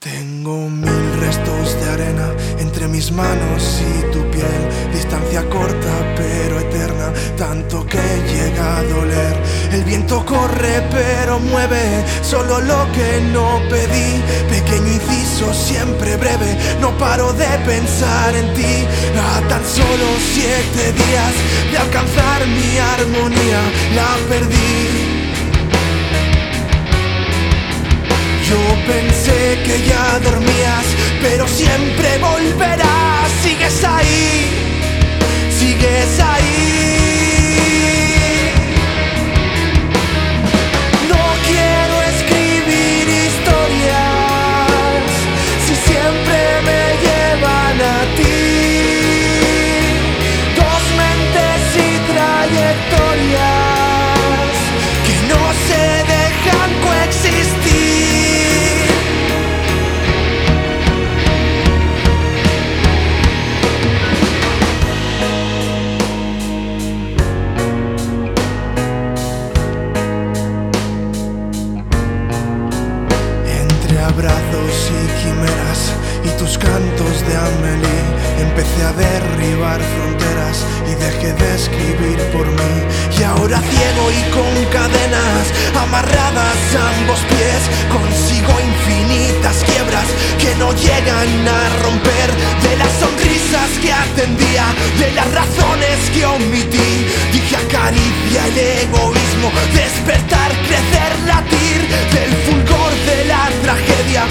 Tengo mil restos de arena entre mis manos y tu piel. Distancia corta pero eterna, tanto que llega a doler. El viento corre pero mueve solo lo que no pedí. Pequeño inciso siempre breve, no paro de pensar en ti. A tan solo 7 días de alcanzar mi armonía, la perdí. Yo pensé que ya dormías, pero siempre volverás. Sigues ahí, sigues ahí. No quiero escribir historias si siempre me llevan a ti. Dos mentes y trayectorias que no se dejan coexistir. Abrazos y quimeras y tus cantos de Amélie, empecé a derribar fronteras y dejé de escribir por mí. Y ahora ciego y con cadenas amarradas a ambos pies, consigo infinitas quiebras que no llegan a romper. De las sonrisas que atendía, de las razones que omití, dije acaricia el egoísmo, despertar, crecer, latir, del fulgor de la tragedia